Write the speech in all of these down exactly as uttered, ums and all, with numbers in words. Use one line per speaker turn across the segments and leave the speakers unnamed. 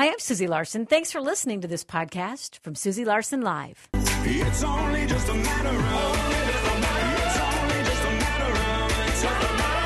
Hi, I'm Susie Larson. Thanks for listening to this podcast from Susie Larson Live.
It's only just a matter of, it's only just a matter of, it's a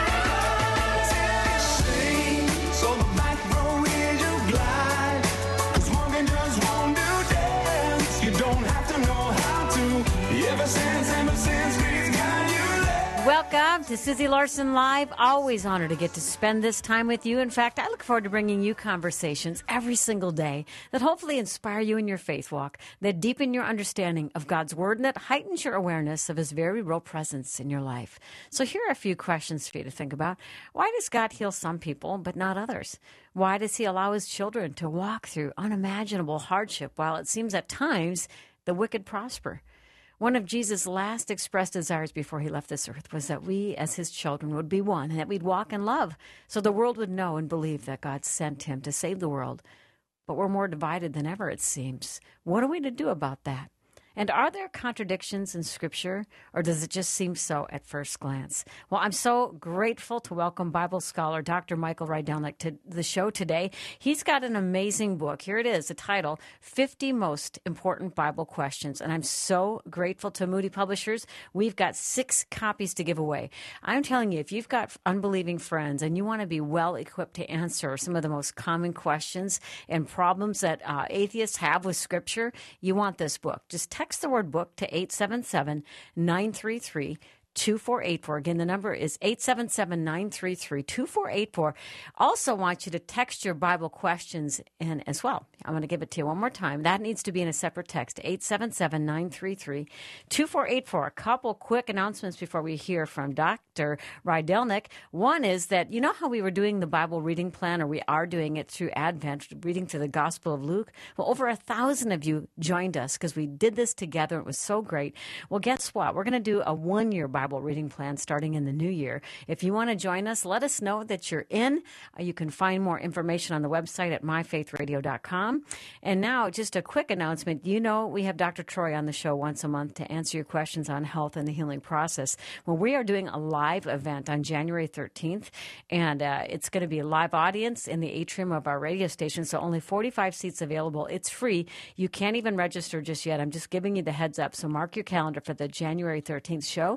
matter of, sing, so the back row is your glide, 'cause walking just won't do dance, you don't have to know how to, ever since, ever since we've got you there.
Welcome to Susie Larson Live. Always honored to get to spend this time with you. In fact, I look forward to bringing you conversations every single day that hopefully inspire you in your faith walk, that deepen your understanding of God's Word, and that heightens your awareness of His very real presence in your life. So here are a few questions for you to think about. Why does God heal some people but not others? Why does He allow His children to walk through unimaginable hardship while it seems at times the wicked prosper? One of Jesus' last expressed desires before He left this earth was that we, as His children, would be one, and that we'd walk in love, so the world would know and believe that God sent Him to save the world. But we're more divided than ever, it seems. What are we to do about that? And are there contradictions in Scripture, or does it just seem so at first glance? Well, I'm so grateful to welcome Bible scholar Doctor Michael Rydelnik to the show today. He's got an amazing book. Here it is, the title, fifty Most Important Bible Questions. And I'm so grateful to Moody Publishers. We've got six copies to give away. I'm telling you, if you've got unbelieving friends and you want to be well equipped to answer some of the most common questions and problems that uh, atheists have with Scripture, you want this book. Just text Text the word book to eight seven seven, nine three three, two four eight four. Again, the number is eight seven seven, nine three three, two four eight four. Also want you to text your Bible questions in as well. I'm going to give it to you one more time. That needs to be in a separate text, eight seven seven, nine three three, two four eight four. A couple quick announcements before we hear from Doctor Rydelnik. One is that, you know how we were doing the Bible reading plan, or we are doing it through Advent, reading through the Gospel of Luke? Well, over a thousand of you joined us because we did this together. It was so great. Well, guess what? We're going to do a one-year Bible reading plan starting in the new year. If you want to join us, let us know that you're in. Uh, you can find more information on the website at my faith radio dot com. And now, just a quick announcement. You know, we have Doctor Troy on the show once a month to answer your questions on health and the healing process. Well, we are doing a live event on January thirteenth, and uh, it's going to be a live audience in the atrium of our radio station, so only forty-five seats available. It's free. You can't even register just yet. I'm just giving you the heads up, so mark your calendar for the January thirteenth show.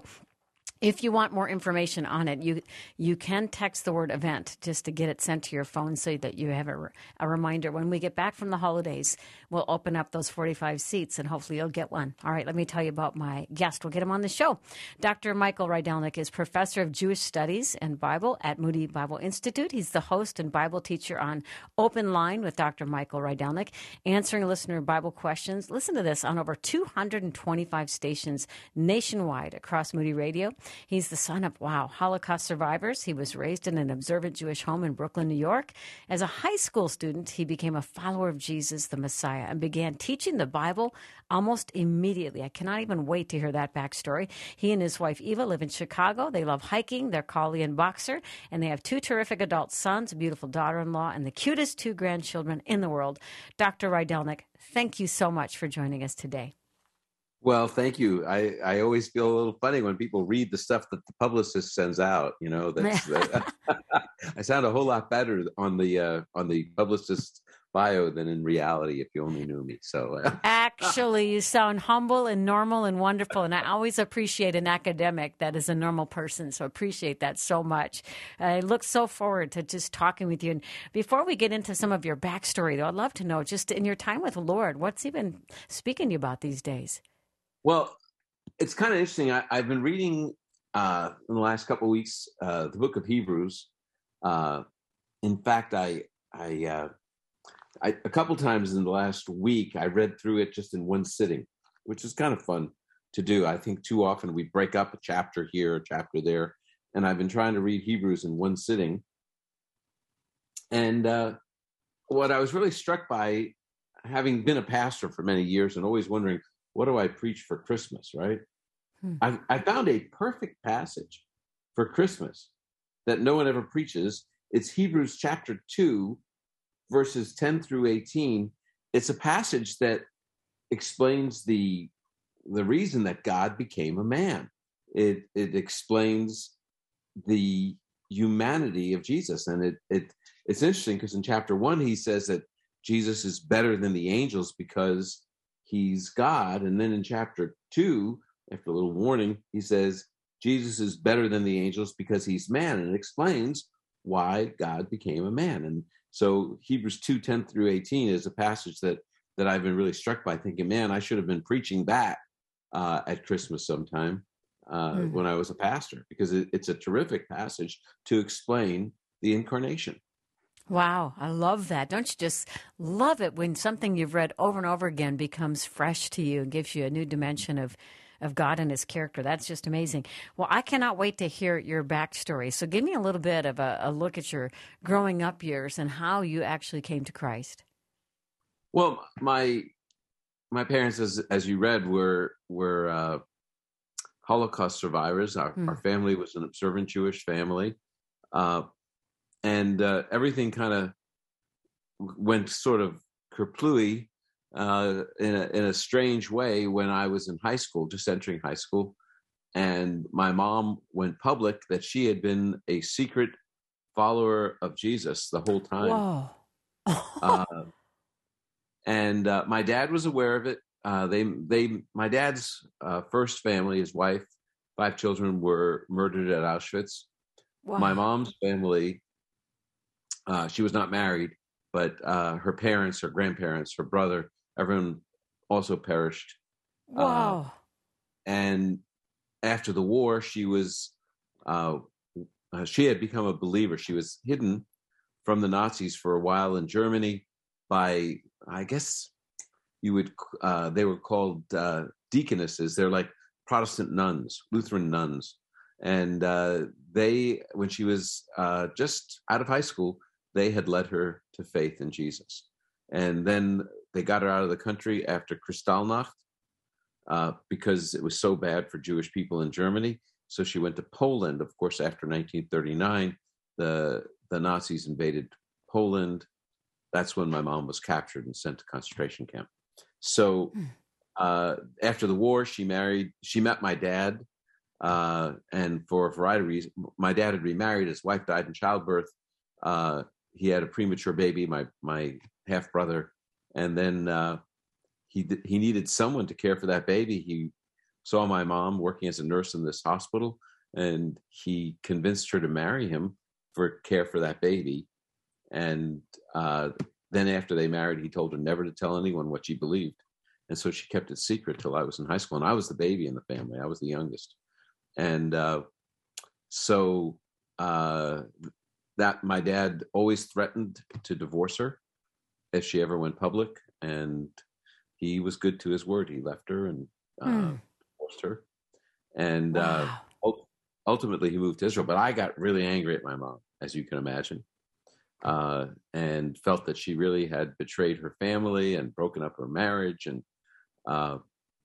If you want more information on it, you you can text the word event just to get it sent to your phone so that you have a, a reminder. When we get back from the holidays, we'll open up those forty-five seats, and hopefully you'll get one. All right, let me tell you about my guest. We'll get him on the show. Doctor Michael Rydelnik is professor of Jewish Studies and Bible at Moody Bible Institute. He's the host and Bible teacher on Open Line with Doctor Michael Rydelnik, answering listener Bible questions. Listen to this, on over two hundred twenty-five stations nationwide across Moody Radio. He's the son of, wow, Holocaust survivors. He was raised in an observant Jewish home in Brooklyn, New York. As a high school student, he became a follower of Jesus, the Messiah, and began teaching the Bible almost immediately. I cannot even wait to hear that backstory. He and his wife, Eva, live in Chicago. They love hiking. They're collie and boxer, and they have two terrific adult sons, a beautiful daughter-in-law, and the cutest two grandchildren in the world. Doctor Rydelnik, thank you so much for joining us today.
Well, thank you. I, I always feel a little funny when people read the stuff that the publicist sends out. You know, that's uh, I sound a whole lot better on the uh, on the publicist's bio than in reality. If you only knew me. So uh,
actually, you sound humble and normal and wonderful, and I always appreciate an academic that is a normal person. So appreciate that so much. I look so forward to just talking with you. And before we get into some of your backstory, though, I'd love to know, just in your time with the Lord, what's He been speaking to you about these days?
Well, it's kind of interesting. I, I've been reading uh, in the last couple of weeks uh, the book of Hebrews. Uh, in fact, I, I, uh, I a couple times in the last week, I read through it just in one sitting, which is kind of fun to do. I think too often we break up a chapter here, a chapter there, and I've been trying to read Hebrews in one sitting. And uh, what I was really struck by, having been a pastor for many years and always wondering, what do I preach for Christmas, right? Hmm. I, I found a perfect passage for Christmas that no one ever preaches. It's Hebrews chapter two, verses ten through eighteen. It's a passage that explains the, the reason that God became a man. It, it explains the humanity of Jesus. And it, it it's interesting because in chapter one, he says that Jesus is better than the angels because he's God. And then in chapter two, after a little warning, he says, Jesus is better than the angels because he's man, and it explains why God became a man. And so Hebrews two, ten through eighteen is a passage that that I've been really struck by, thinking, man, I should have been preaching that uh, at Christmas sometime uh, mm. when I was a pastor, because it, it's a terrific passage to explain the incarnation.
Wow, I love that. Don't you just love it when something you've read over and over again becomes fresh to you and gives you a new dimension of, of God and his character? That's just amazing. Well, I cannot wait to hear your backstory. So give me a little bit of a, a look at your growing up years and how you actually came to Christ.
Well, my my parents, as as you read, were were uh, Holocaust survivors. Our, mm. our family was an observant Jewish family. Uh, And uh, everything kind of went sort of kerplooey uh, in a in a strange way when I was in high school, just entering high school, and my mom went public that she had been a secret follower of Jesus the whole time.
Whoa!
uh, and uh, my dad was aware of it. Uh, they they my dad's uh, first family, his wife, five children, were murdered at Auschwitz. Wow. My mom's family. Uh, she was not married, but uh, her parents, her grandparents, her brother, everyone also perished.
Wow.
Uh, and after the war, she was, uh, uh, she had become a believer. She was hidden from the Nazis for a while in Germany by, I guess you would, uh, they were called uh, deaconesses. They're like Protestant nuns, Lutheran nuns. And uh, they, when she was uh, just out of high school, they had led her to faith in Jesus. And then they got her out of the country after Kristallnacht uh, because it was so bad for Jewish people in Germany. So she went to Poland. Of course, after nineteen thirty-nine, the, the Nazis invaded Poland. That's when my mom was captured and sent to concentration camp. So uh, after the war, she married, she met my dad. Uh, and for a variety of reasons, my dad had remarried. His wife died in childbirth. Uh, He had a premature baby, my my half brother, and then uh, he he needed someone to care for that baby. He saw my mom working as a nurse in this hospital, and he convinced her to marry him for care for that baby. And uh, then after they married, he told her never to tell anyone what she believed, and so she kept it secret till I was in high school. And I was the baby in the family; I was the youngest, and uh, so. Uh, that my dad always threatened to divorce her if she ever went public. And he was good to his word. He left her and uh, mm. divorced her. And
wow.
uh, ultimately he moved to Israel. But I got really angry at my mom, as you can imagine, uh, and felt that she really had betrayed her family and broken up her marriage. And, uh,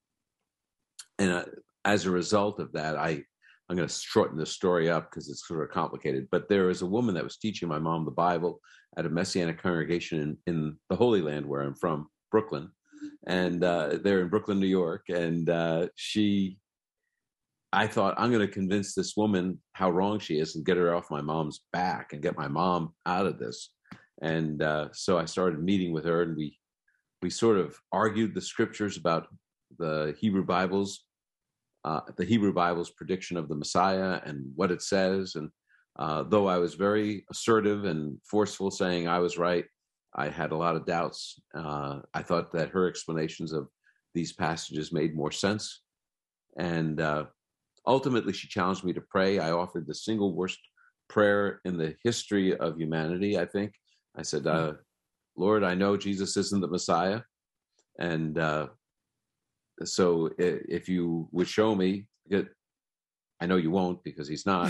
and uh, as a result of that, I, I'm going to shorten this story up because it's sort of complicated, but there was a woman that was teaching my mom the Bible at a Messianic congregation in, in the Holy Land where I'm from, Brooklyn. And uh, they're in Brooklyn, New York. And uh, she, I thought, I'm going to convince this woman how wrong she is and get her off my mom's back and get my mom out of this. And uh, so I started meeting with her, and we, we sort of argued the scriptures about the Hebrew Bibles. Uh, the Hebrew Bible's prediction of the Messiah and what it says. And uh, though I was very assertive and forceful saying I was right, I had a lot of doubts. Uh, I thought that her explanations of these passages made more sense. And uh, ultimately, she challenged me to pray. I offered the single worst prayer in the history of humanity, I think. I said, uh, Lord, I know Jesus isn't the Messiah. And uh, So if you would show me, I know you won't because he's not.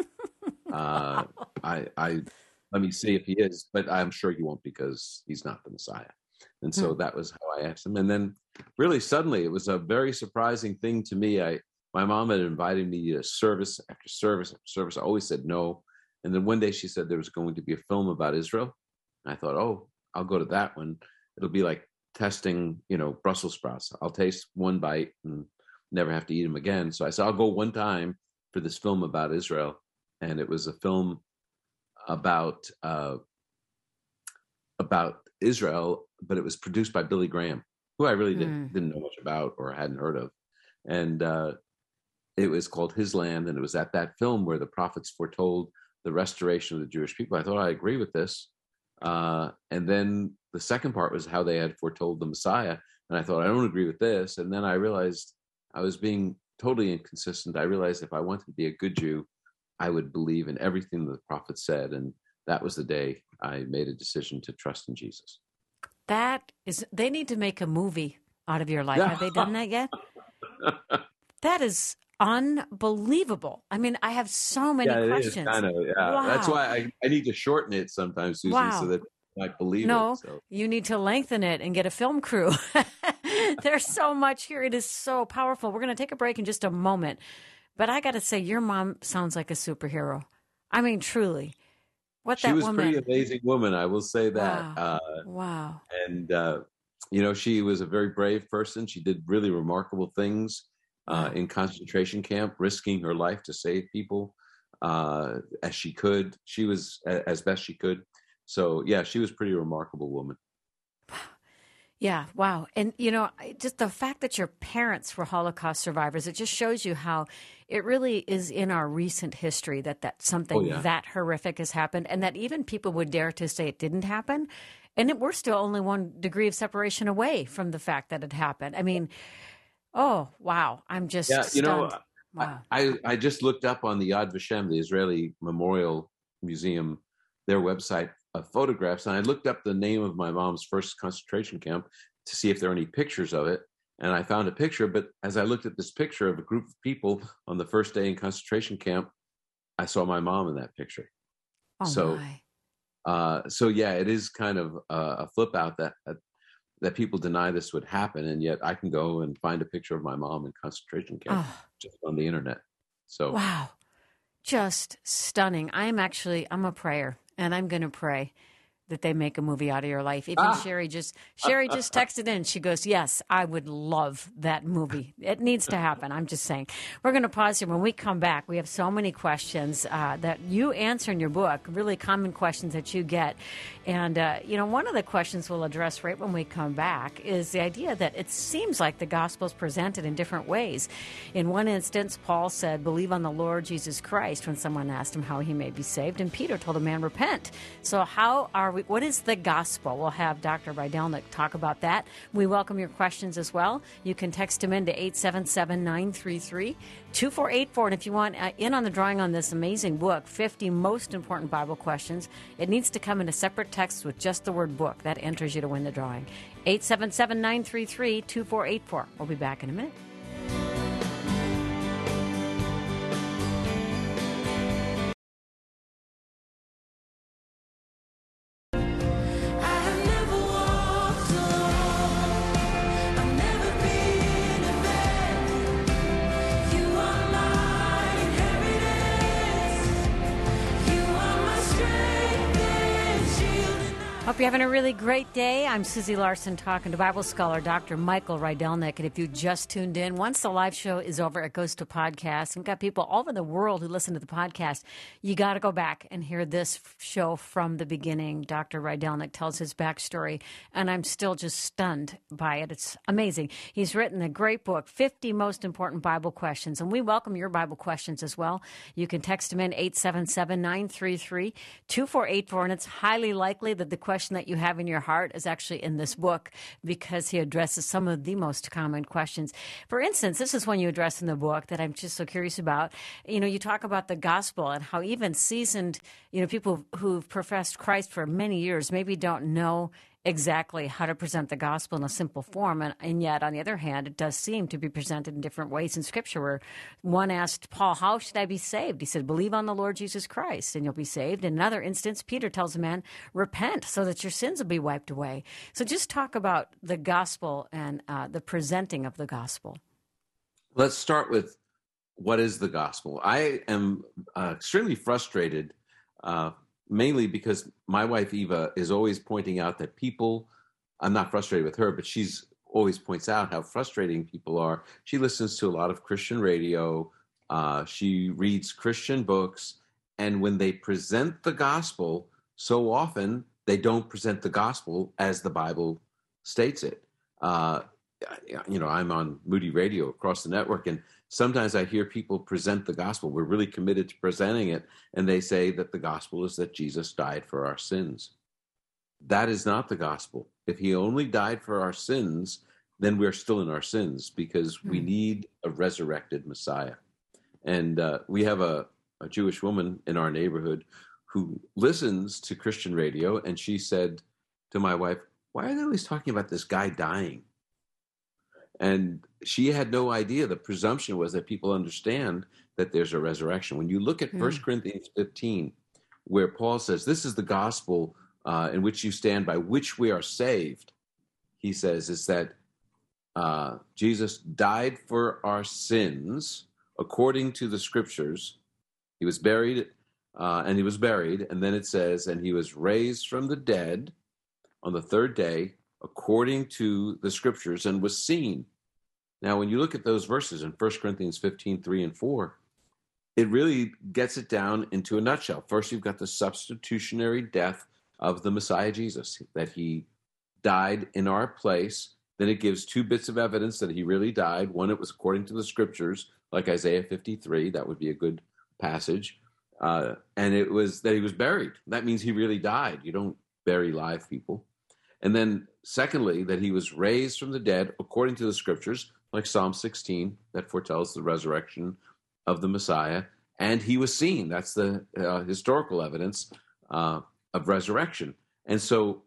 uh, I, I let me see if he is, but I'm sure you won't because he's not the Messiah. And so that was how I asked him. And then, really suddenly, it was a very surprising thing to me. I my mom had invited me to service after service after service. I always said no. And then one day she said there was going to be a film about Israel. And I thought, oh, I'll go to that one. It'll be like testing, you know, Brussels sprouts. I'll taste one bite and never have to eat them again. So I said, I'll go one time for this film about Israel. And it was a film about, uh, about Israel but it was produced by Billy Graham, who I really didn't
Mm.
didn't know much about or hadn't heard of, and uh, it was called His Land, and it was at that film where the prophets foretold the restoration of the Jewish people. I thought, I agree with this, uh, and then the second part was how they had foretold the Messiah, and I thought, I don't agree with this, and then I realized I was being totally inconsistent. I realized if I wanted to be a good Jew, I would believe in everything the prophet said, and that was the day I made a decision to trust in Jesus.
That is, they need to make a movie out of your life. Have they done that yet? That is unbelievable. I mean, I have so many
yeah, it
questions.
is kind of, yeah.
Wow.
That's why I, I need to shorten it sometimes, Susan,
Wow.
so that I believe
No,
it. So.
you need to lengthen it and get a film crew. There's so much here. It is so powerful. We're going to take a break in just a moment. But I got to say, your mom sounds like a superhero. I mean, truly. What
She
that
was a
woman.
pretty amazing woman, I will say that.
Wow.
Uh,
Wow.
and, uh, you know, she was a very brave person. She did really remarkable things uh,
Wow.
in concentration camp, risking her life to save people uh, as she could. She was a- as best she could. So, yeah, she was a pretty remarkable woman.
Yeah, wow. And, you know, I- just the fact that your parents were Holocaust survivors, it just shows you how it really is in our recent history that, that something
Oh, yeah.
that horrific has happened, and that even people would dare to say it didn't happen. And it, we're still only one degree of separation away from the fact that it happened. I mean, oh, wow. I'm just
Yeah, you know,
stunned. Wow.
I, I just looked up on the Yad Vashem, the Israeli Memorial Museum, their website of photographs, and I looked up the name of my mom's first concentration camp to see if there are any pictures of it. And I found a picture, but as I looked at this picture of a group of people on the first day in concentration camp, I saw my mom in that picture.
Oh,
so,
my.
uh, so yeah, it is kind of uh, a flip out that, that that people deny this would happen, and yet I can go and find a picture of my mom in concentration camp
Oh.
just on the internet. So
Wow. Just stunning. I'm actually, I'm a prayer, and I'm going to pray that they make a movie out of your life. Even
Ah.
Sherry just Sherry just texted in. She goes, yes, I would love that movie. It needs to happen. I'm just saying. We're going to pause here. When we come back, we have so many questions uh, that you answer in your book, really common questions that you get. And, uh, you know, one of the questions we'll address right when we come back is the idea that it seems like the gospel is presented in different ways. In one instance, Paul said, believe on the Lord Jesus Christ when someone asked him how he may be saved. And Peter told a man, repent. So how are we? What is the gospel? We'll have Doctor Rydelnik talk about that. We welcome your questions as well. You can text him in to eight seven seven, nine three three, two four eight four. And if you want uh, in on the drawing on this amazing book, fifty Most Important Bible Questions, it needs to come in a separate text with just the word book. That enters you to win the drawing. eight seven seven, nine three three, two four eight four. We'll be back in a minute.
I've never walked alone. I've never been abandoned. You are my inheritance. You are my strength and shield.
Hope you're having a really great day. I'm Susie Larson talking to Bible scholar Doctor Michael Rydelnik. And if you just tuned in, once the live show is over, it goes to podcast. We've got people all over the world who listen to the podcast. You got to go back and hear this show from the beginning. Doctor Rydelnik tells his backstory, and I'm still just stunned by it. It's amazing. He's written a great book, fifty Most Important Bible Questions, and we welcome your Bible questions as well. You can text him in eight seven seven, nine three three, two four eight four, and it's highly likely that the question that you have in your heart is actually in this book because he addresses some of the most common questions. For instance, this is one you address in the book that I'm just so curious about. You know, you talk about the gospel and how even seasoned, you know, people who've professed Christ for many years maybe don't know exactly how to present the gospel in a simple form. And, and yet, on the other hand, it does seem to be presented in different ways in Scripture, where one asked Paul, how should I be saved? He said, believe on the Lord Jesus Christ and you'll be saved. In another instance, Peter tells a man, repent so that your sins will be wiped away. So just talk about the gospel and uh, the presenting of the gospel.
let's start with what is the gospel. I am uh, extremely frustrated, uh, mainly because my wife Eva is always pointing out that people, I'm not frustrated with her, but she's always points out how frustrating people are. She listens to a lot of Christian radio. Uh, she reads Christian books. And when they present the gospel, so often they don't present the gospel as the Bible states it. Uh, you know, I'm on Moody Radio across the network, and sometimes I hear people present the gospel. We're really committed to presenting it, and they say that the gospel is that Jesus died for our sins. That is not the gospel. If he only died for our sins, then we're still in our sins, because mm. we need a resurrected Messiah. And uh, we have a, a Jewish woman in our neighborhood who listens to Christian radio, and she said to my wife, "Why are they always talking about this guy dying?" And she had no idea. The presumption was that people understand that there's a resurrection. When you look at mm. First Corinthians fifteen, where Paul says, this is the gospel uh, in which you stand, by which we are saved, he says, is that uh, Jesus died for our sins according to the scriptures. He was buried, uh, and he was buried. And then it says, and he was raised from the dead on the third day, according to the scriptures, and was seen. Now, when you look at those verses in First Corinthians fifteen, three and four, it really gets it down into a nutshell. First, you've got the substitutionary death of the Messiah Jesus, that he died in our place. Then it gives two bits of evidence that he really died. One, it was according to the scriptures, like Isaiah fifty-three. That would be a good passage. Uh, and it was that he was buried. That means he really died. You don't bury live people. And then secondly, that he was raised from the dead according to the scriptures, like Psalm sixteen, that foretells the resurrection of the Messiah. And he was seen. That's the uh, historical evidence uh, of resurrection. And so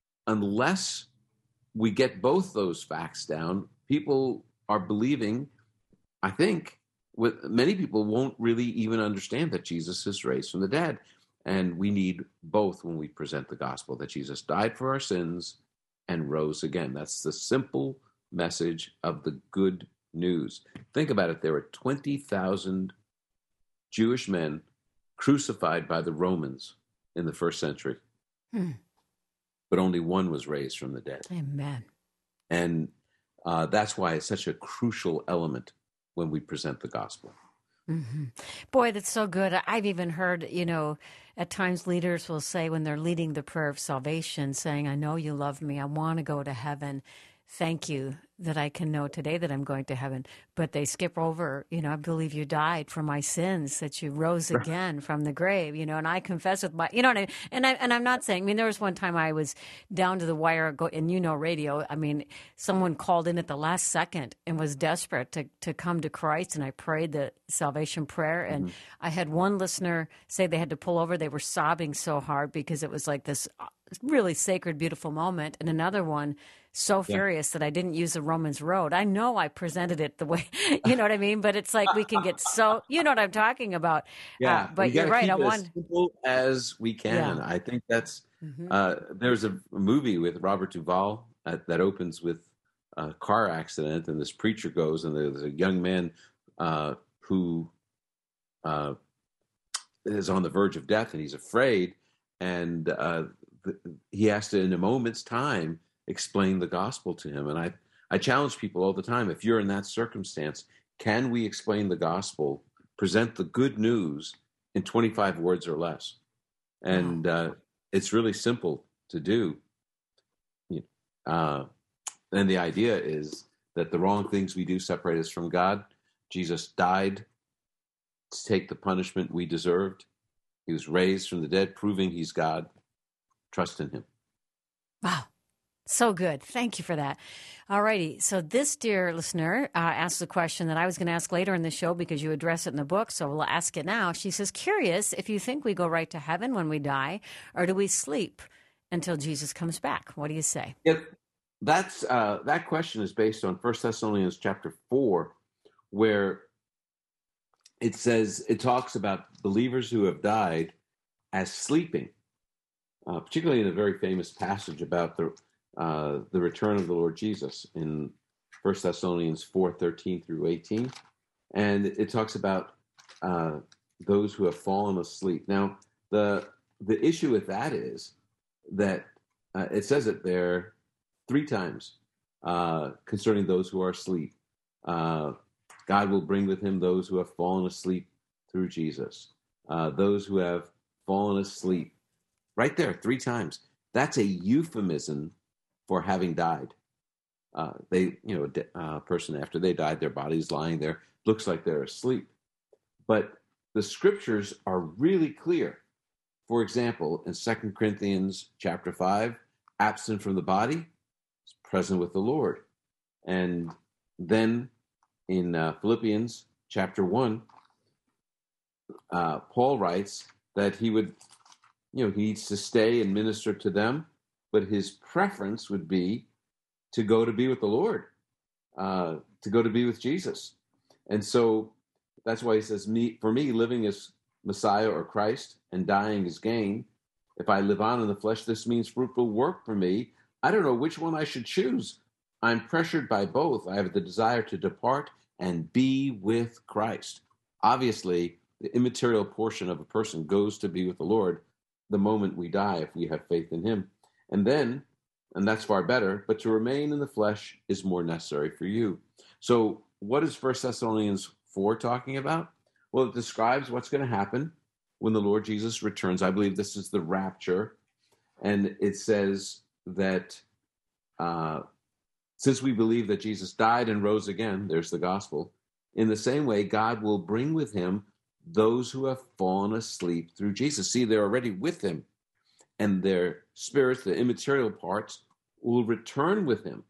unless we get both those facts down, people are believing, I think, with many people won't really even understand that Jesus is raised from the dead. And we need both when we present the gospel, that Jesus died for our sins and rose again. That's the simple message of the good news. Think about it. There were twenty thousand Jewish men crucified by the Romans in the first century. Hmm. But only one was raised from the dead.
Amen.
And uh, that's why it's such a crucial element when we present the gospel.
Mm-hmm. Boy, that's so good. I've even heard, you know, at times leaders will say when they're leading the prayer of salvation, saying, I know you love me. I want to go to heaven. Thank you that I can know today that I'm going to heaven. But they skip over, you know, I believe you died for my sins, that you rose again from the grave, you know, and I confess with my, you know, and, I, and, I, and I'm not saying, I mean, there was one time I was down to the wire, go, and you know, radio, I mean, someone called in at the last second and was desperate to, to come to Christ, and I prayed the salvation prayer, and mm-hmm. I had one listener say they had to pull over. They were sobbing so hard because it was like this really sacred, beautiful moment, and another one so furious yeah. that I didn't use the Romans Road. I know I presented it the way, you know what I mean? But it's like we can get so, you know what I'm talking about.
Yeah,
uh, but you're right.
Keep
I
it
want
as simple as we can. Yeah. I think that's, mm-hmm. uh, there's a movie with Robert Duvall uh, that opens with a car accident, and this preacher goes, and there's a young man uh, who uh, is on the verge of death, and he's afraid, and uh, the, he has to, in a moment's time, explain the gospel to him. And I, I challenge people all the time, if you're in that circumstance, can we explain the gospel, present the good news in twenty-five words or less? And uh, it's really simple to do. Uh, and the idea is that the wrong things we do separate us from God. Jesus died to take the punishment we deserved. He was raised from the dead, proving he's God. Trust in him.
Wow. So good. Thank you for that. All righty. So this dear listener uh, asked a question that I was going to ask later in the show because you address it in the book, so we'll ask it now. She says, curious if you think we go right to heaven when we die, or do we sleep until Jesus comes back? What do you say?
Yeah, that's, uh, that question is based on First Thessalonians chapter four, where it says, it talks about believers who have died as sleeping, uh, particularly in a very famous passage about the Uh, the return of the Lord Jesus in First Thessalonians four, thirteen through eighteen. And it talks about uh, those who have fallen asleep. Now, the the issue with that is that uh, it says it there three times uh, concerning those who are asleep. Uh, God will bring with him those who have fallen asleep through Jesus. Uh, those who have fallen asleep. Right there, three times. That's a euphemism for having died. Uh, they, you know, a de- uh, person after they died, their body's lying there, looks like they're asleep. But the scriptures are really clear. For example, in Second Corinthians chapter five, absent from the body is present with the Lord. And then in uh, Philippians chapter one, uh, Paul writes that he would, you know, he needs to stay and minister to them, but his preference would be to go to be with the Lord, uh, to go to be with Jesus. And so that's why he says, "Me for me, living is Messiah or Christ, and dying is gain. If I live on in the flesh, this means fruitful work for me. I don't know which one I should choose. I'm pressured by both. I have the desire to depart and be with Christ." Obviously, the immaterial portion of a person goes to be with the Lord the moment we die if we have faith in him. And then, and that's far better, but to remain in the flesh is more necessary for you. So what is First Thessalonians four talking about? Well, it describes what's going to happen when the Lord Jesus returns. I believe this is the rapture. And it says that uh, since we believe that Jesus died and rose again, there's the gospel, in the same way, God will bring with him those who have fallen asleep through Jesus. See, they're already with him, and their spirits, the immaterial parts, will return with him.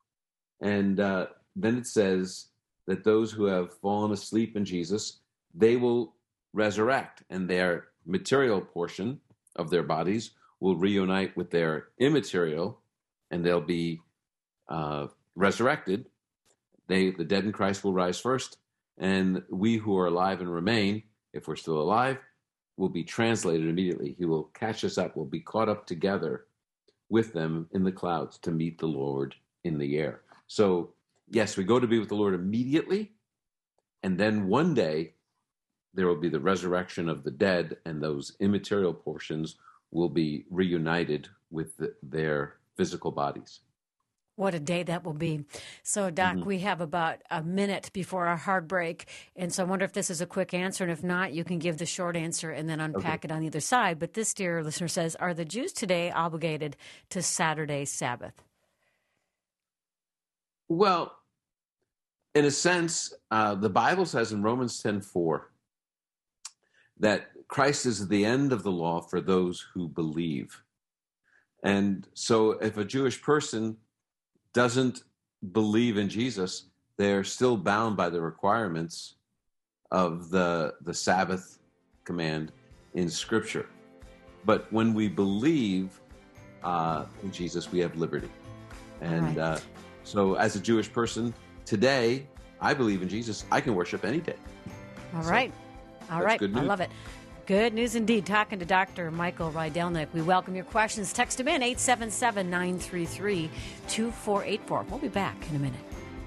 And uh, then it says that those who have fallen asleep in Jesus, they will resurrect, and their material portion of their bodies will reunite with their immaterial, and they'll be uh, resurrected. They, the dead in Christ, will rise first, and we who are alive and remain, if we're still alive, will be translated immediately. He will catch us up. We'll be caught up together with them in the clouds to meet the Lord in the air. So, yes, we go to be with the Lord immediately, and then one day there will be the resurrection of the dead, and those immaterial portions will be reunited with the, their physical bodies.
What a day that will be. So, Doc,
Mm-hmm.
we have about a minute before our hard break. And so I wonder if this is a quick answer. And if not, you can give the short answer and then unpack
Okay.
it on either side. But this dear listener says, are the Jews today obligated to Saturday Sabbath?
Well, in a sense, uh, the Bible says in Romans ten four that Christ is the end of the law for those who believe. And so if a Jewish person doesn't believe in Jesus, they're still bound by the requirements of the, the Sabbath command in Scripture. But when we believe uh, in Jesus, we have liberty. And
Right.
uh, so as a Jewish person, today, I believe in Jesus. I can worship any day.
All
So,
right. All
that's
right.
good
I
news.
love it. Good news indeed. Talking to Doctor Michael Rydelnik. We welcome your questions. Text them in eight seven seven, nine three three, two four eight four. We'll be back in a minute.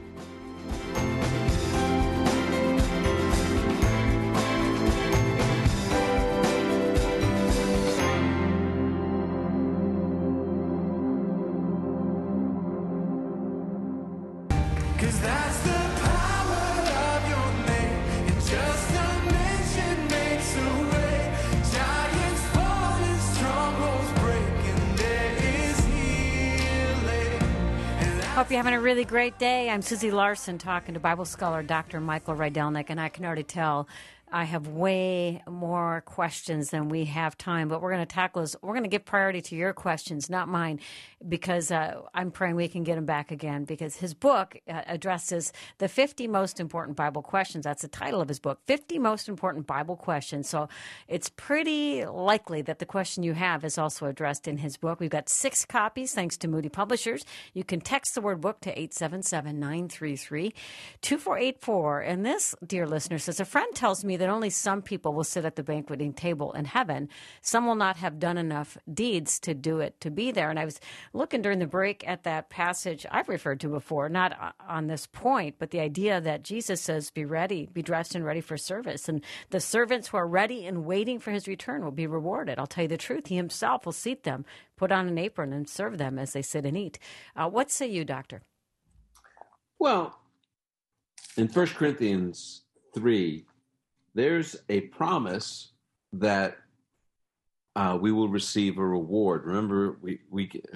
Cause that's the power of your name. And just a mention makes a way. Giants fall and strongholds break, and there is healing. And
Hope you're having a really great day. I'm Susie Larson talking to Bible scholar Doctor Michael Rydelnik, and I can already tell I have way more questions than we have time, but we're going to tackle this. We're going to give priority to your questions, not mine, because uh, I'm praying we can get him back again, because his book uh, addresses the fifty most important Bible questions. That's the title of his book, fifty Most Important Bible Questions. So it's pretty likely that the question you have is also addressed in his book. We've got six copies, thanks to Moody Publishers. You can text the word book to eight seven seven, nine three three, two four eight four. And this, dear listener, says, a friend tells me that only some people will sit at the banqueting table in heaven. Some will not have done enough deeds to do it, to be there. And I was looking during the break at that passage I've referred to before, not on this point, but the idea that Jesus says, be ready, be dressed and ready for service. And the servants who are ready and waiting for his return will be rewarded. I'll tell you the truth. He himself will seat them, put on an apron, and serve them as they sit and eat. Uh, what say you, Doctor?
Well, in First Corinthians three, there's a promise that uh, we will receive a reward. Remember, we, we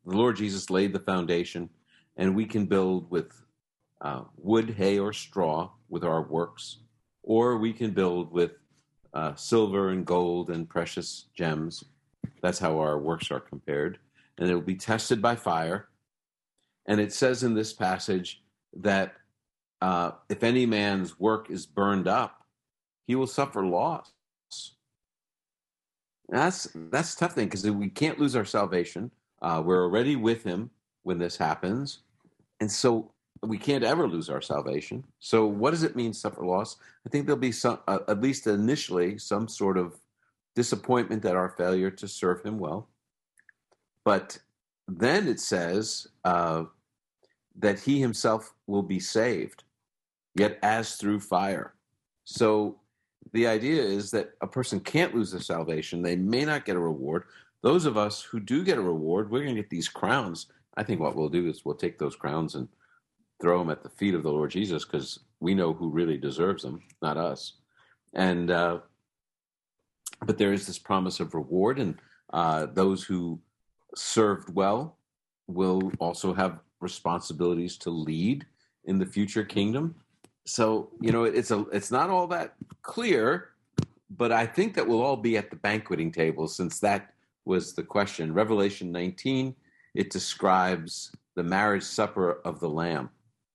the Lord Jesus laid the foundation, and we can build with uh, wood, hay, or straw with our works, or we can build with uh, silver and gold and precious gems. That's how our works are compared. And it will be tested by fire. And it says in this passage that uh, if any man's work is burned up, he will suffer loss. That's that's a tough thing, because we can't lose our salvation. Uh, we're already with him when this happens. And so we can't ever lose our salvation. So what does it mean, suffer loss? I think there'll be some, uh, at least initially, some sort of disappointment at our failure to serve him well. But then it says uh, that he himself will be saved, yet as through fire. So the idea is that a person can't lose their salvation. They may not get a reward. Those of us who do get a reward, we're going to get these crowns. I think what we'll do is we'll take those crowns and throw them at the feet of the Lord Jesus, because we know who really deserves them, not us. And uh, but there is this promise of reward, and uh, those who served well will also have responsibilities to lead in the future kingdom. So, you know, it's a it's not all that clear, but I think that we'll all be at the banqueting table, since that was the question. Revelation nineteen, it describes the marriage supper of the Lamb.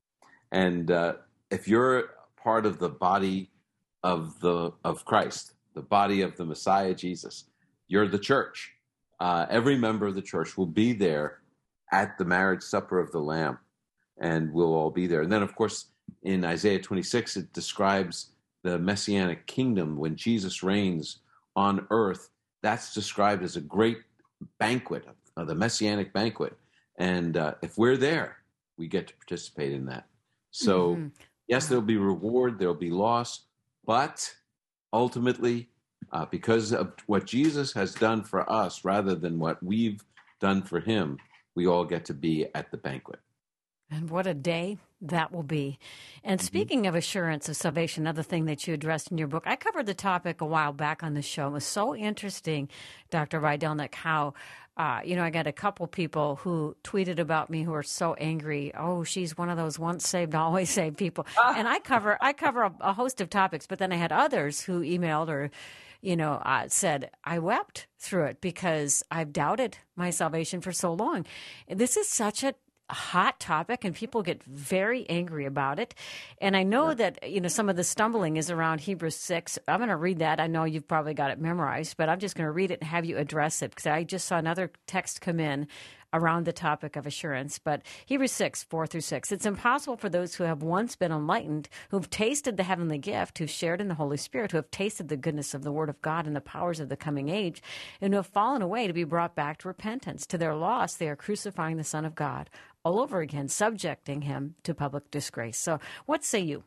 And uh, if you're part of the body of the of Christ, the body of the Messiah Jesus, you're the church. Uh, every member of the church will be there at the marriage supper of the Lamb, and we'll all be there. And then, of course, in Isaiah twenty-six, it describes the Messianic kingdom when Jesus reigns on earth. That's described as a great banquet, uh, the Messianic banquet. And uh, if we're there, we get to participate in that. So, mm-hmm. yes, there'll be reward, there'll be loss, but ultimately, uh, because of what Jesus has done for us rather than what we've done for him, we all get to be at the banquet.
And what a day that will be. And mm-hmm. speaking of assurance of salvation, another thing that you addressed in your book, I covered the topic a while back on the show. It was so interesting, Doctor Rydelnik, how, uh, you know, I got a couple people who tweeted about me who are so angry. Oh, she's one of those once saved, always saved people. Ah. And I cover, I cover a, a host of topics, but then I had others who emailed or, you know, uh, said, I wept through it because I've doubted my salvation for so long. This is such a hot topic, and people get very angry about it. And I know yeah. that, you know, some of the stumbling is around Hebrews six. I'm going to read that. I know you've probably got it memorized, but I'm just going to read it and have you address it, because I just saw another text come in around the topic of assurance. But Hebrews six, four through six, it's impossible for those who have once been enlightened, who've tasted the heavenly gift, who've shared in the Holy Spirit, who have tasted the goodness of the Word of God and the powers of the coming age, and who have fallen away, to be brought back to repentance. To their loss, they are crucifying the Son of God all over again, subjecting him to public disgrace. So what say you?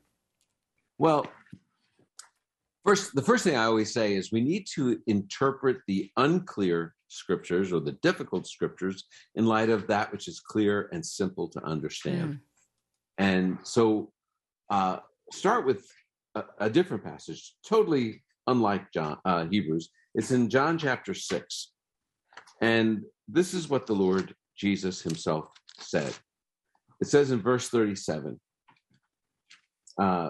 Well, first, the first thing I always say is we need to interpret the unclear scriptures or the difficult scriptures in light of that which is clear and simple to understand. Mm. And so uh, start with a, a different passage, totally unlike John, uh, Hebrews. It's in John chapter six. And this is what the Lord Jesus himself said. It says in verse thirty-seven uh,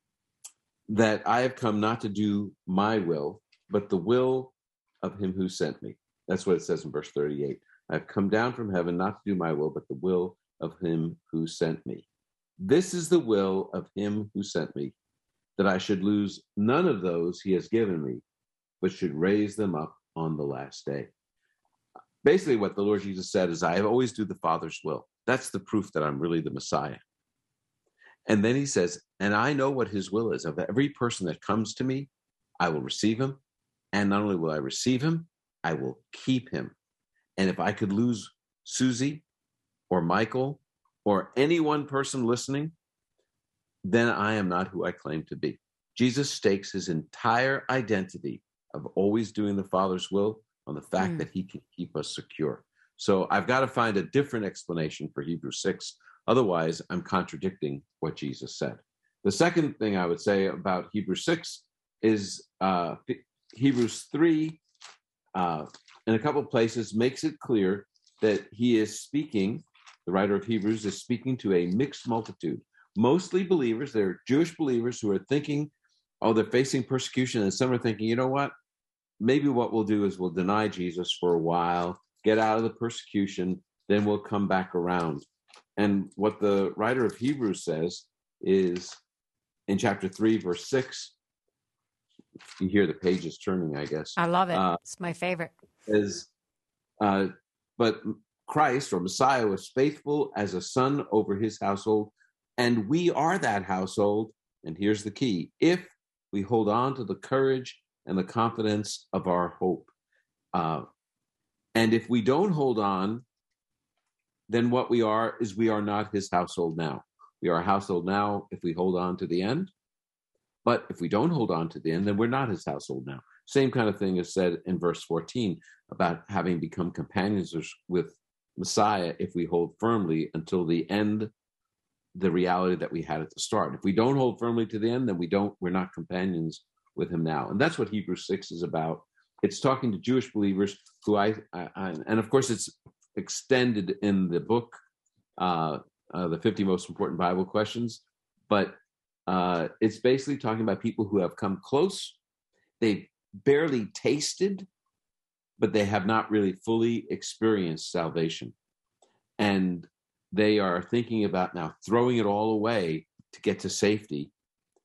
that I have come not to do my will, but the will of him who sent me. That's what it says in verse thirty-eight. I've come down from heaven not to do my will, but the will of him who sent me. This is the will of him who sent me, that I should lose none of those he has given me, but should raise them up on the last day. Basically, what the Lord Jesus said is, I always do the Father's will. That's the proof that I'm really the Messiah. And then he says, and I know what his will is. Of every person that comes to me, I will receive him. And not only will I receive him, I will keep him. And if I could lose Susie or Michael or any one person listening, then I am not who I claim to be. Jesus stakes his entire identity of always doing the Father's will on the fact mm. that he can keep us secure. So I've got to find a different explanation for Hebrews six. Otherwise, I'm contradicting what Jesus said. The second thing I would say about Hebrews six is uh, Hebrews three, uh, in a couple of places, makes it clear that he is speaking, the writer of Hebrews is speaking to a mixed multitude, mostly believers. They're Jewish believers who are thinking, oh, they're facing persecution. And some are thinking, you know what? Maybe what we'll do is we'll deny Jesus for a while, get out of the persecution, then we'll come back around. And what the writer of Hebrews says is in chapter three, verse six, you hear the pages turning, I guess.
I love it.
Uh,
it's my favorite.
is, uh, but Christ or Messiah was faithful as a son over his household, and we are that household. And here's the key: if we hold on to the courage and the confidence of our hope. Uh, and if we don't hold on, then what we are is we are not his household now. We are a household now if we hold on to the end. But if we don't hold on to the end, then we're not his household now. Same kind of thing is said in verse fourteen about having become companions with Messiah if we hold firmly until the end, the reality that we had at the start. If we don't hold firmly to the end, then we don't, we're not companions with him now. And that's what Hebrews six is about. It's talking to Jewish believers who I, I, I and of course it's extended in the book, uh, uh, the fifty most important Bible questions, but uh, it's basically talking about people who have come close. They've barely tasted, but they have not really fully experienced salvation. And they are thinking about now throwing it all away to get to safety.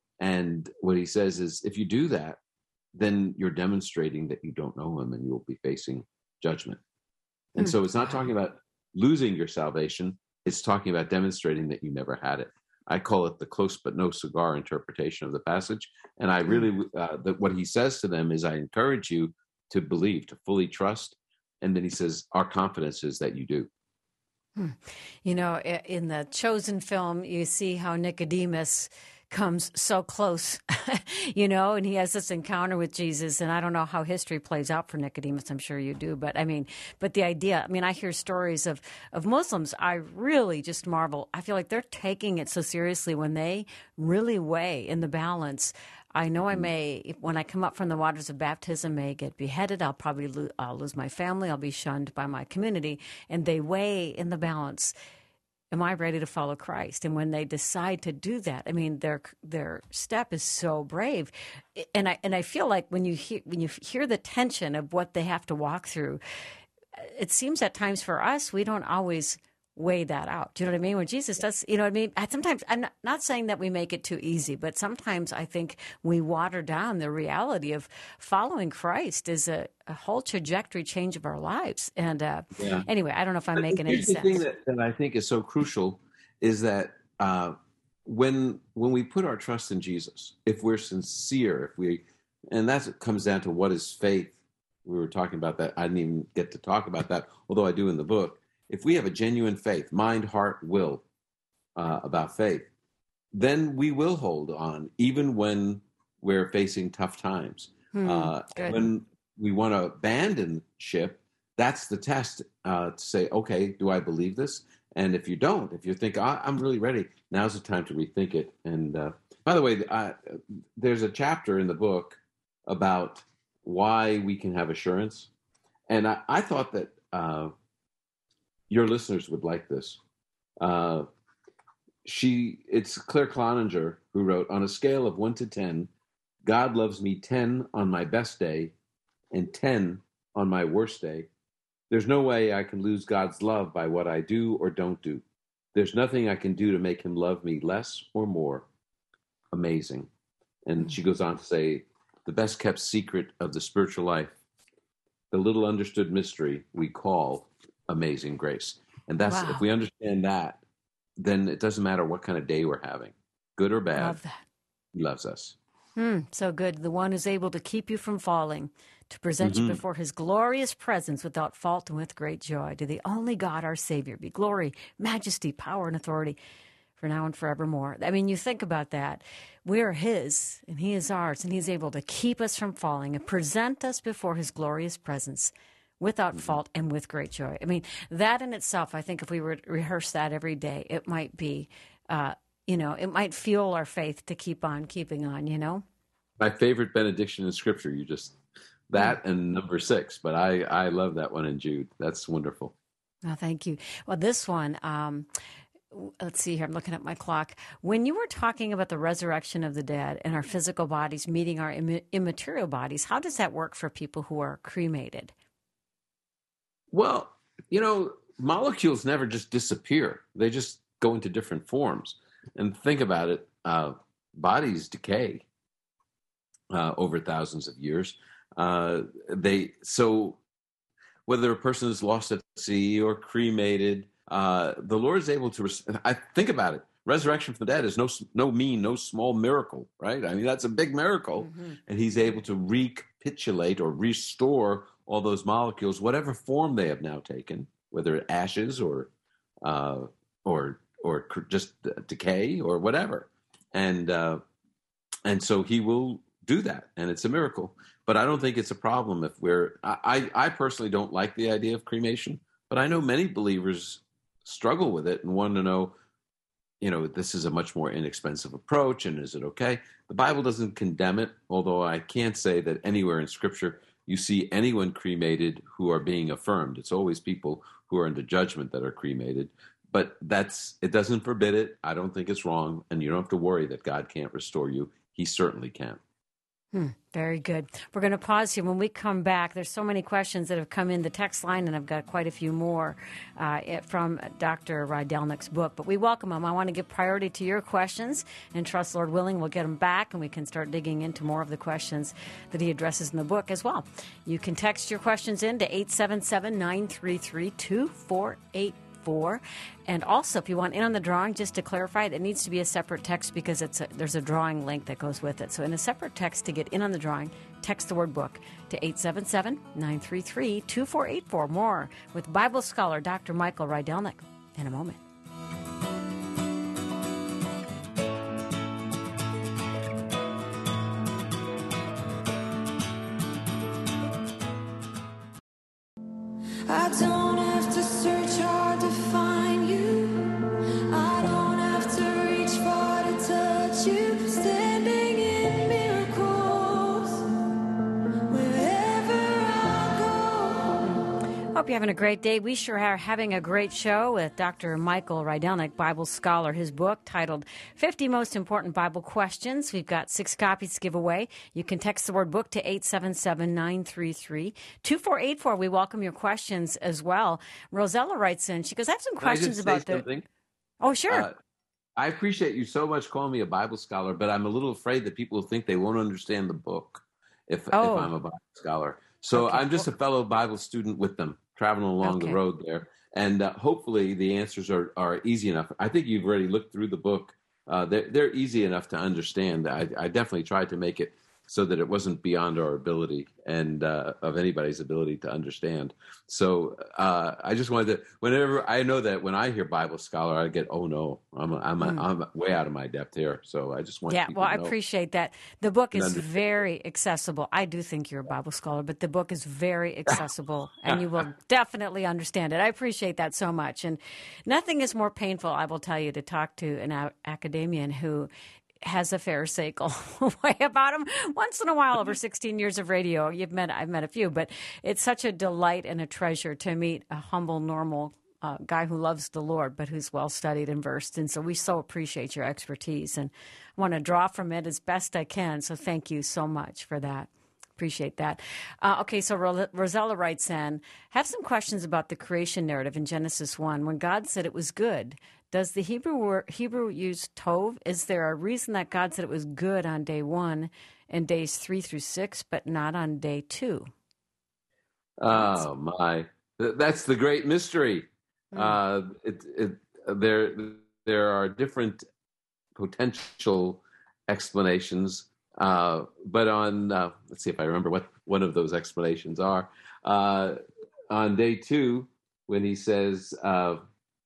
And what he says is, if you do that, then you're demonstrating that you don't know him and you'll be facing judgment. And mm. so it's not talking about losing your salvation. It's talking about demonstrating that you never had it. I call it the close but no cigar interpretation of the passage. And I really, uh, that what he says to them is, I encourage you to believe, to fully trust. And then he says, our confidence is that you do.
Hmm. You know, in the Chosen film, you see how Nicodemus comes so close, you know, and he has this encounter with Jesus. And I don't know how history plays out for Nicodemus. I'm sure you do. But I mean, but the idea, I mean, I hear stories of, of Muslims. I really just marvel. I feel like they're taking it so seriously when they really weigh in the balance. I know I may, when I come up from the waters of baptism, may get beheaded. I'll probably lo- I'll lose my family. I'll be shunned by my community. And they weigh in the balance. Am I ready to follow Christ? And when they decide to do that, I mean, their their step is so brave, and I and I feel like when you hear when you hear the tension of what they have to walk through, it seems at times for us we don't always weigh that out. Do you know what I mean? When Jesus does, you know what I mean? I, sometimes, I'm not, not saying that we make it too easy, but sometimes I think we water down the reality of following Christ is a, a whole trajectory change of our lives. And uh, yeah. anyway, I don't know if I'm making any
the
sense.
The thing that, that I think is so crucial is that uh, when when we put our trust in Jesus, if we're sincere, if we, and that comes down to what is faith. We were talking about that. I didn't even get to talk about that, although I do in the book. If we have a genuine faith, mind, heart, will, uh, about faith, then we will hold on, even when we're facing tough times. Hmm, uh, when we want to abandon ship, that's the test uh, to say, okay, do I believe this? And if you don't, if you think, oh, I'm really ready, now's the time to rethink it. And uh, by the way, uh, there's a chapter in the book about why we can have assurance. And I, I thought that uh, your listeners would like this. Uh, she, it's Claire Cloninger who wrote, on a scale of one to ten, God loves me ten on my best day and ten on my worst day. There's no way I can lose God's love by what I do or don't do. There's nothing I can do to make him love me less or more. Amazing. And she goes on to say, the best kept secret of the spiritual life, the little understood mystery we call amazing grace. And that's, wow. If we understand that, then it doesn't matter what kind of day we're having, good or bad.
Love that.
He loves us.
Hmm, so good. The one who's able to keep you from falling, to present mm-hmm. you before his glorious presence without fault and with great joy. To the only God, our Savior, be glory, majesty, power, and authority for now and forevermore. I mean, you think about that. We are his, and he is ours, and he's able to keep us from falling and present us before his glorious presence without mm-hmm. fault and with great joy. I mean, that in itself, I think if we were to rehearse that every day, it might be, uh, you know, it might fuel our faith to keep on keeping on, you know?
My favorite benediction in Scripture, you just, that mm-hmm. and number six, but I, I love that one in Jude. That's wonderful.
Oh, thank you. Well, this one, um, w- let's see here. I'm looking at my clock. When you were talking about the resurrection of the dead and our physical bodies meeting our Im- immaterial bodies, how does that work for people who are cremated?
Well, you know, molecules never just disappear; they just go into different forms. And think about it: uh, bodies decay uh, over thousands of years. Uh, they so whether a person is lost at sea or cremated, uh, the Lord is able to. Res- I think about it. Resurrection from the dead is no no mean, no small miracle, right? I mean, that's a big miracle,
Mm-hmm.
and He's able to recapitulate or restore all those molecules, whatever form they have now taken, whether ashes or uh, or or cr- just decay or whatever, and uh, and so He will do that, and it's a miracle. But I don't think it's a problem if we're. I, I personally don't like the idea of cremation, but I know many believers struggle with it and want to know, you know, this is a much more inexpensive approach, and is it okay? The Bible doesn't condemn it, although I can't say that anywhere in Scripture you see anyone cremated who are being affirmed. It's always people who are under judgment that are cremated. But that's it doesn't forbid it. I don't think it's wrong, and you don't have to worry that God can't restore you. He certainly can.
Hmm, very good. We're going to pause here. When we come back, there's so many questions that have come in the text line, and I've got quite a few more uh, it- from Doctor Rydelnik's book. But we welcome them. I want to give priority to your questions, and trust, Lord willing, we'll get them back, and we can start digging into more of the questions that he addresses in the book as well. You can text your questions in to eight seven seven, nine three three, two four eight four. And also, if you want in on the drawing, just to clarify, it needs to be a separate text because it's a, there's a drawing link that goes with it. So in a separate text to get in on the drawing, text the word book to eight seven seven, nine three three, two four eight four. More with Bible scholar Doctor Michael Rydelnik in a moment.
I don't have to search hard to find you. I don't have to reach far to touch you. Standing in miracles wherever I go.
Hope you're having a great day. We sure are having a great show with Doctor Michael Rydelnik, Bible scholar. His book titled fifty Most Important Bible Questions. We've got six copies to give away. You can text the word book to eight seven seven, nine three three, two four eight four. We welcome your questions as well. Rosella writes in. She goes, I have some
Can I just
questions
say
about the...
something?
Oh, sure.
Uh, I appreciate you so much calling me a Bible scholar, but I'm a little afraid that people will think they won't understand the book if
Oh.
if I'm a Bible scholar. So
Okay.
I'm just
Well-
a fellow Bible student with them, traveling along
Okay.
the road there, and uh, hopefully the answers are are easy enough. I think you've already looked through the book. Uh, they're they're easy enough to understand. I, I definitely tried to make it so that it wasn't beyond our ability and uh, of anybody's ability to understand. So uh, I just wanted to. Whenever I know that when I hear Bible scholar, I get, oh no, I'm I'm
Mm.
I'm way out of my depth here. So I just want
Yeah,
people
well,
to
I
know.
appreciate that. The book
and
is
understand.
very accessible. I do think you're a Bible scholar, but the book is very accessible, and you will definitely understand it. I appreciate that so much. And nothing is more painful, I will tell you, to talk to an a- academician who has a pharisaical way about him. Once in a while, over sixteen years of radio, you've met I've met a few, but it's such a delight and a treasure to meet a humble, normal uh, guy who loves the Lord, but who's well studied and versed. And so we so appreciate your expertise and want to draw from it as best I can. So thank you so much for that. Appreciate that. Uh, okay, so Ro- Rosella writes in, have some questions about the creation narrative in Genesis one. When God said it was good, does the Hebrew word, Hebrew use tov? Is there a reason that God said it was good on day one and days three through six, but not on day two?
Oh my, Th- that's the great mystery.
Mm.
Uh, it, it, there, there are different potential explanations, uh, but on uh, let's see if I remember what one of those explanations are. Uh, on day two, when he says uh,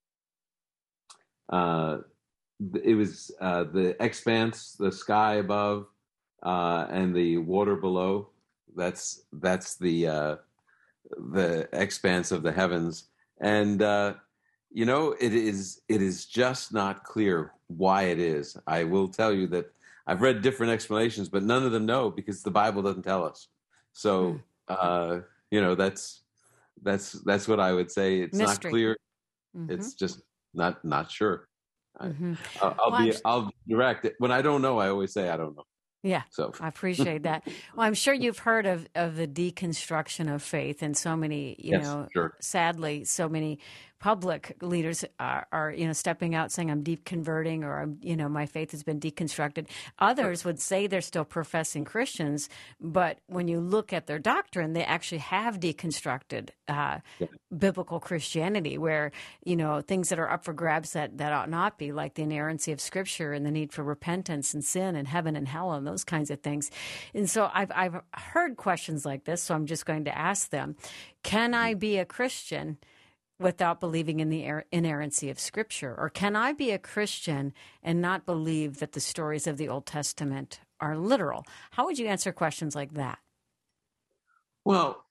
uh, it was uh, the expanse, the sky above, uh, and the water below. That's that's the uh, the expanse of the heavens, and uh, you know it is it is just not clear why it is. I will tell you that I've read different explanations, but none of them know because the Bible doesn't tell us. So uh, you know that's that's that's what I would say. It's
Mystery.
not clear.
Mhm.
It's just not not sure.
Mhm.
I, I'll, I'll
Well, I'm
be
s-
I'll be direct. When I don't know, I always say I don't know.
Yeah,
So
I appreciate that. Well, I'm sure you've heard of, of the deconstruction of faith, and so many, you
yes,
know,
sure.
sadly, so many public leaders are, are, you know, stepping out saying, I'm deconverting, or, I'm, you know, my faith has been deconstructed. Others would say they're still professing Christians, but when you look at their doctrine, they actually have deconstructed uh,
Yeah.
biblical Christianity, where, you know, things that are up for grabs that, that ought not be, like the inerrancy of Scripture and the need for repentance and sin and heaven and hell and those kinds of things. And so I've, I've heard questions like this, so I'm just going to ask them. Can I be a Christian without believing in the er- inerrancy of Scripture? Or can I be a Christian and not believe that the stories of the Old Testament are literal? How would you answer questions like that?
Well,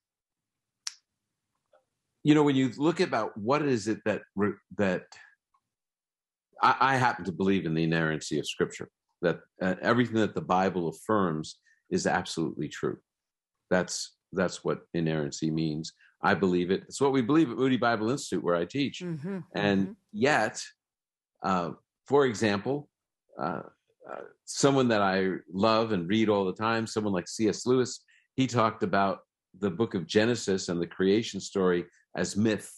you know, when you look about what is it that re- that I, I happen to believe in the inerrancy of Scripture, that uh, everything that the Bible affirms is absolutely true. That's that's what inerrancy means. I believe it. It's what we believe at Moody Bible Institute, where I teach.
Mm-hmm,
And
mm-hmm.
yet, uh, for example, uh, uh, someone that I love and read all the time, someone like C S Lewis, he talked about the book of Genesis and the creation story as myth.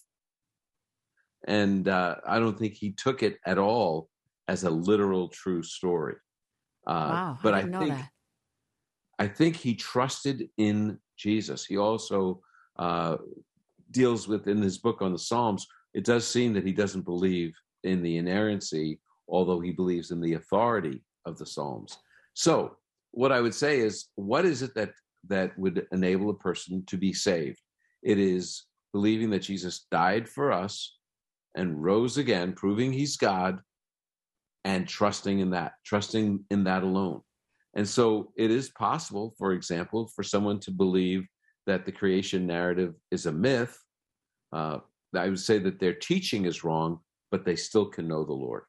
And uh, I don't think he took it at all as a literal true story. Uh,
Wow,
but
I
I,
didn't know
think
that.
I think he trusted in Jesus. He also uh, deals with, in his book on the Psalms, it does seem that he doesn't believe in the inerrancy, although he believes in the authority of the Psalms. So what I would say is, what is it that that would enable a person to be saved? It is believing that Jesus died for us and rose again, proving he's God, and trusting in that, trusting in that alone. And so it is possible, for example, for someone to believe that the creation narrative is a myth. Uh, I would say that their teaching is wrong, but they still can know the Lord.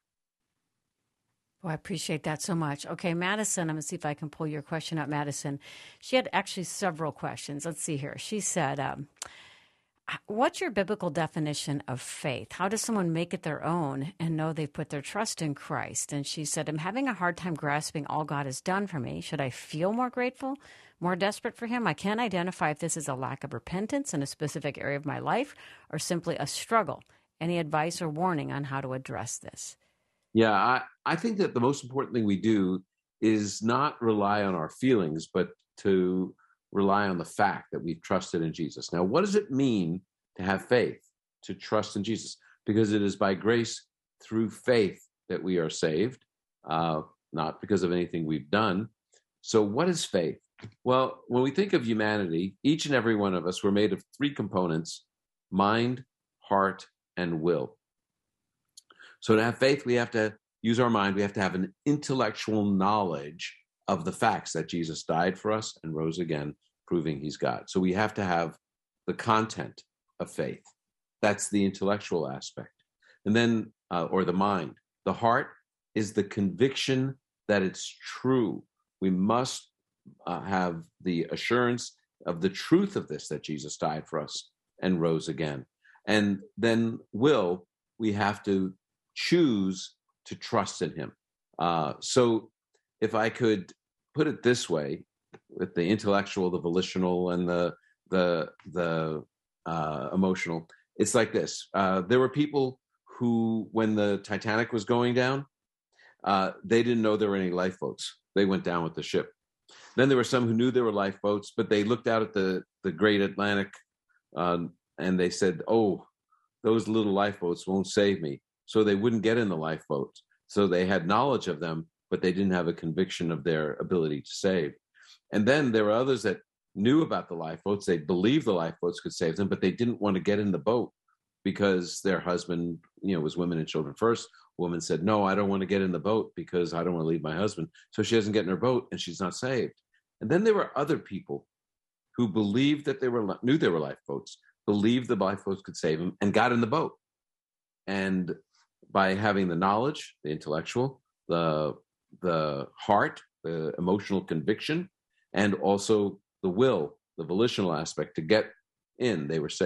Oh, I appreciate that so much. Okay, Madison, I'm going to see if I can pull your question up, Madison. She had actually several questions. Let's see here. She said, um, what's your biblical definition of faith? How does someone make it their own and know they've put their trust in Christ? And she said, I'm having a hard time grasping all God has done for me. Should I feel more grateful, more desperate for him? I can't identify if this is a lack of repentance in a specific area of my life or simply a struggle. Any advice or warning on how to address this?
Yeah, I, I think that the most important thing we do is not rely on our feelings, but to rely on the fact that we've trusted in Jesus. Now, what does it mean to have faith, to trust in Jesus? Because it is by grace through faith that we are saved, uh, not because of anything we've done. So what is faith? Well, when we think of humanity, each and every one of us were made of three components: mind, heart, and will. So to have faith, we have to use our mind. We have to have an intellectual knowledge of the facts that Jesus died for us and rose again, proving he's God. So we have to have the content of faith. That's the intellectual aspect. And then, uh, or the mind. The heart is the conviction that it's true. We must uh, have the assurance of the truth of this, that Jesus died for us and rose again. And then will, we have to choose to trust in him. Uh, so if I could put it this way, with the intellectual, the volitional, and the the the uh, emotional, it's like this. Uh, there were people who, when the Titanic was going down, uh, they didn't know there were any lifeboats. They went down with the ship. Then there were some who knew there were lifeboats, but they looked out at the the great Atlantic, um, and they said, "Oh, those little lifeboats won't save me." So they wouldn't get in the lifeboats. So they had knowledge of them, but they didn't have a conviction of their ability to save. And then there were others that knew about the lifeboats. They believed the lifeboats could save them, but they didn't want to get in the boat because their husband, you know, was women and children first. Woman said, no, I don't want to get in the boat because I don't want to leave my husband. So she doesn't get in her boat and she's not saved. And then there were other people who believed that they were, knew they were lifeboats, believed the lifeboats could save them, and got in the boat. And by having the knowledge, the intellectual, the the heart, the emotional conviction, and also the will, the volitional aspect to get in, they were saved.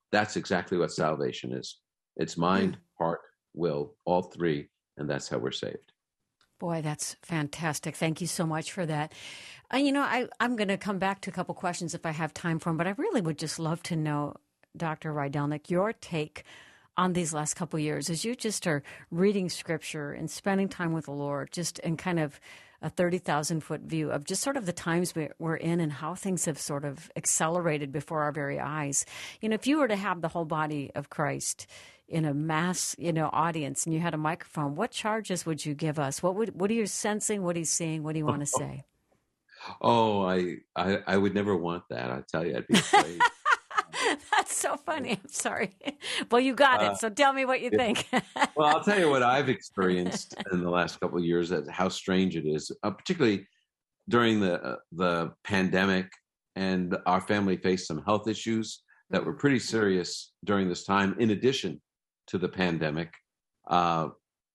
that's exactly what salvation is. It's mind, heart, will, all three, and that's how we're saved.
Boy, that's fantastic. Thank you so much for that. Uh, you know, I, I'm going to come back to a couple questions if I have time for them, but I really would just love to know, Doctor Rydelnik, your take on these last couple of years as you just are reading scripture and spending time with the Lord, just in kind of a thirty thousand foot view of just sort of the times we- we're in and how things have sort of accelerated before our very eyes. You know, if you were to have the whole body of Christ in a mass, you know, audience and you had a microphone, what charges would you give us? What would, what are you sensing? What are you seeing? What do you want to say?
Oh, I, I, I would never want that. I tell you, I'd be afraid.
That's so funny. I'm sorry. Well, you got
Uh,
it. So tell me what you
yeah.
think.
Well, I'll tell you what I've experienced in the last couple of years, that how strange it is, uh, particularly during the uh, the pandemic, and our family faced some health issues that were pretty serious during this time, in addition to the pandemic. Uh,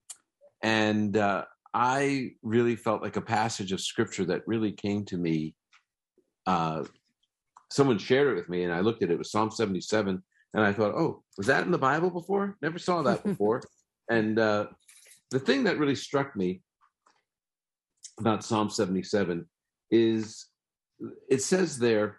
and uh, I really felt like a passage of scripture that really came to me. Uh, someone shared it with me, and I looked at it. It was Psalm seventy-seven, and I thought, oh, was that in the Bible before? Never saw that before. And uh, the thing that really struck me about Psalm seventy-seven is it says there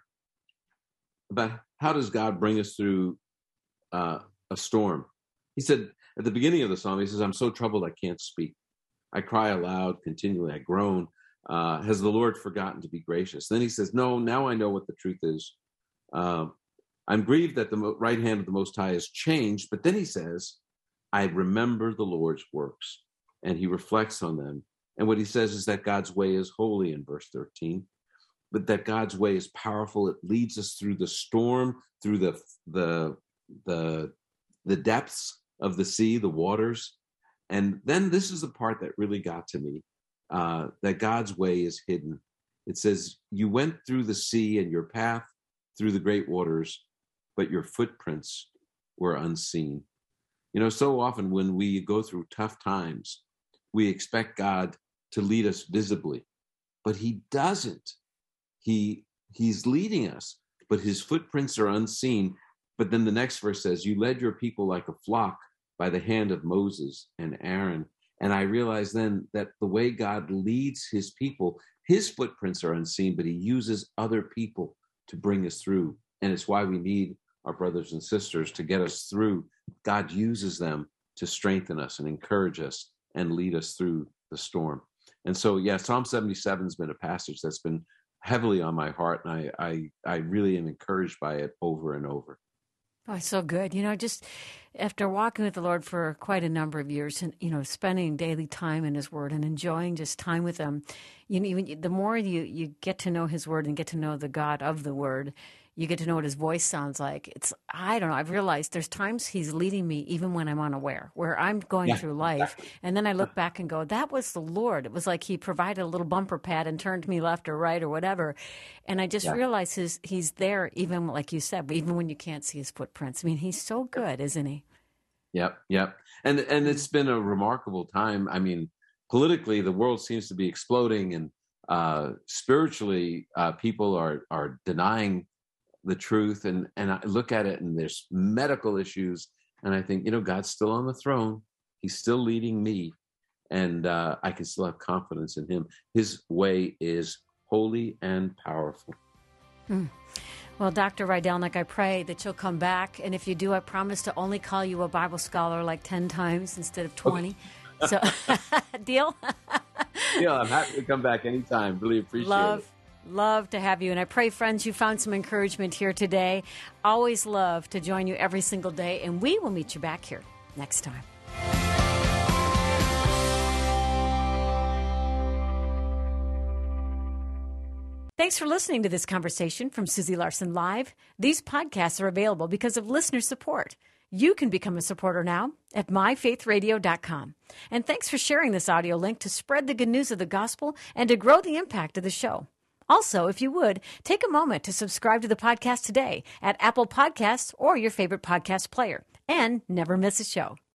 about how does God bring us through uh, a storm. He said at the beginning of the psalm, he says, I'm so troubled I can't speak. I cry aloud continually. I groan. Uh, has the Lord forgotten to be gracious? Then he says, no, now I know what the truth is. Uh, I'm grieved that the mo- right hand of the Most High has changed. But then he says, I remember the Lord's works, and he reflects on them. And what he says is that God's way is holy in verse thirteen, but that God's way is powerful. It leads us through the storm, through the the the the depths of the sea, the waters. And then this is the part that really got to me, uh, that God's way is hidden. It says, you went through the sea and your path through the great waters, but your footprints were unseen. You know, so often when we go through tough times, we expect God to lead us visibly, but he doesn't. He he's leading us, but his footprints are unseen. But then the next verse says, you led your people like a flock by the hand of Moses and Aaron. And I realized then that the way God leads his people, his footprints are unseen, but he uses other people to bring us through. And it's why we need our brothers and sisters to get us through. God uses them to strengthen us and encourage us and lead us through the storm. And so, yeah, Psalm seventy-seven has been a passage that's been heavily on my heart, and I, I, I really am encouraged by it over and over.
Oh, it's so good. You know, just after walking with the Lord for quite a number of years and, you know, spending daily time in his word and enjoying just time with him, you know, even the more you, you get to know his word and get to know the God of the word, you get to know what his voice sounds like. It's, I don't know, I've realized there's times he's leading me even when I'm unaware, where I'm going
Yeah,
through life.
exactly.
And then I look back and go, that was the Lord. It was like he provided a little bumper pad and turned me left or right or whatever. And I just
Yeah.
realized his, he's there, even like you said, even when you can't see his footprints. I mean, he's so good, isn't he?
Yep, yep. And and it's been a remarkable time. I mean, politically, the world seems to be exploding, and uh, spiritually, uh, people are are denying the truth. And and I look at it, and there's medical issues, and I think, you know, God's still on the throne. He's still leading me, and uh, I can still have confidence in him. His way is holy and powerful.
Mm. Well, Doctor Rydelnik, I pray that you'll come back. And if you do, I promise to only call you a Bible scholar like ten times instead of twenty. So, deal?
Yeah, I'm happy to come back anytime. Really appreciate
Love,
it.
love to have you. And I pray, friends, you found some encouragement here today. Always love to join you every single day. And we will meet you back here next time. Thanks for listening to this conversation from Susie Larson Live. These podcasts are available because of listener support. You can become a supporter now at my faith radio dot com. And thanks for sharing this audio link to spread the good news of the gospel and to grow the impact of the show. Also, if you would, take a moment to subscribe to the podcast today at Apple Podcasts or your favorite podcast player. And never miss a show.